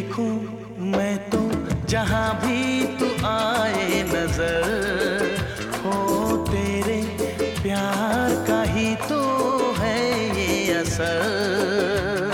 देखूं मैं तो जहां भी तू आए नजर, हो तेरे प्यार का ही तो है ये असर।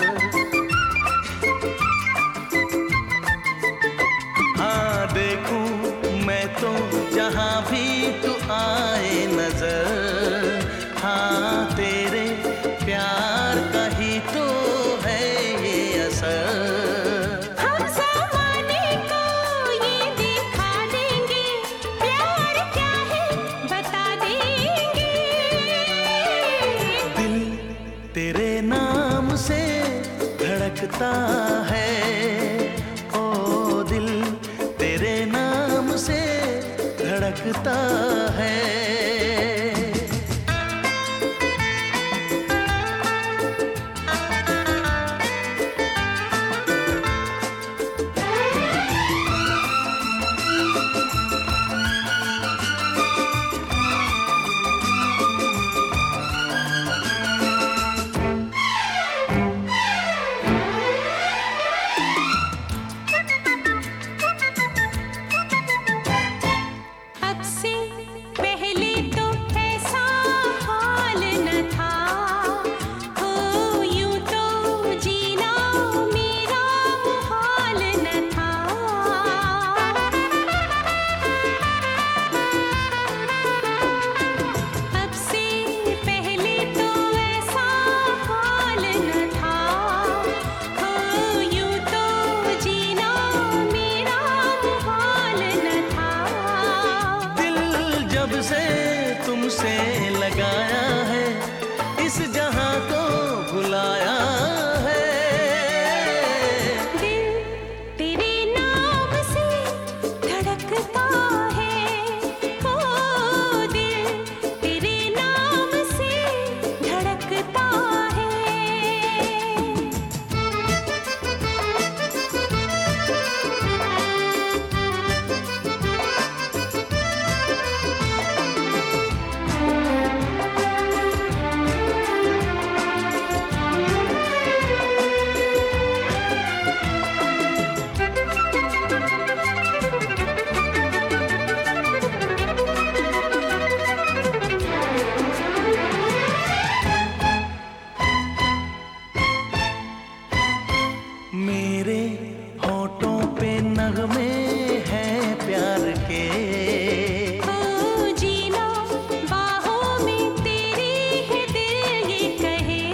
हाँ देखूं मैं तो जहां भी तू आए नजर, हाँ तेरे प्यार का ही तो है ये असर। हम ज़माने को ये दिखा देंगे, प्यार क्या है बता देंगे। दिल तेरे नाम से धड़कता है, ओ दिल तेरे नाम से धड़कता है। से तुमसे लगाया है, इस जहां को भुलाया है। दिल तेरे नाम से धड़कता है, ओ दिल तेरे नाम से धड़कता है। मेरे होठों पे नगमे हैं प्यार के, ओ जीना बाहों में तेरी है दिल ये कहे।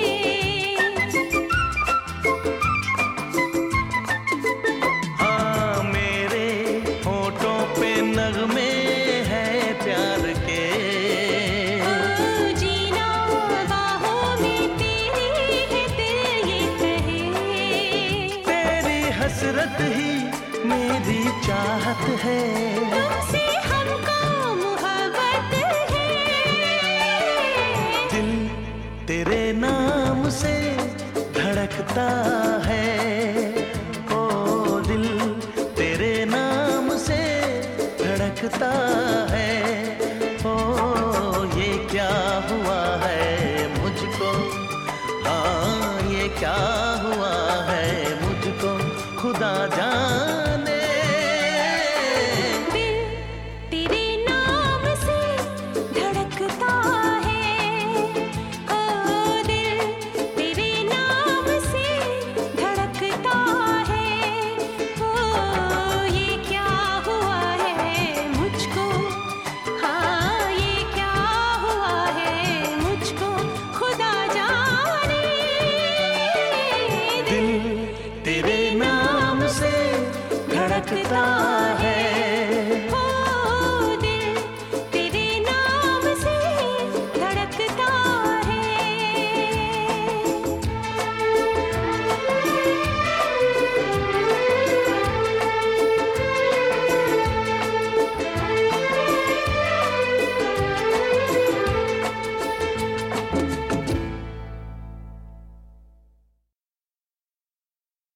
हाँ मेरे होठों पे नगमे हैं प्यार के, ओ जीना बाहों में तेरी है दिल ये कहे। हसरत ही मेरी चाहत है, तुमसे हमको मोहब्बत है। दिल तेरे नाम से धड़कता है, ओ दिल तेरे नाम से धड़कता है। ओ ये क्या हुआ है मुझको, हाँ ये क्या हुआ है मुझको खुदा जाने। दिल तेरे नाम से धड़कता है, ओ दिल तेरे नाम से धड़कता है। ओ ये क्या हुआ है मुझको, हाँ ये क्या हुआ है मुझको खुदा जाने। दिल तेरे नाम से धड़कता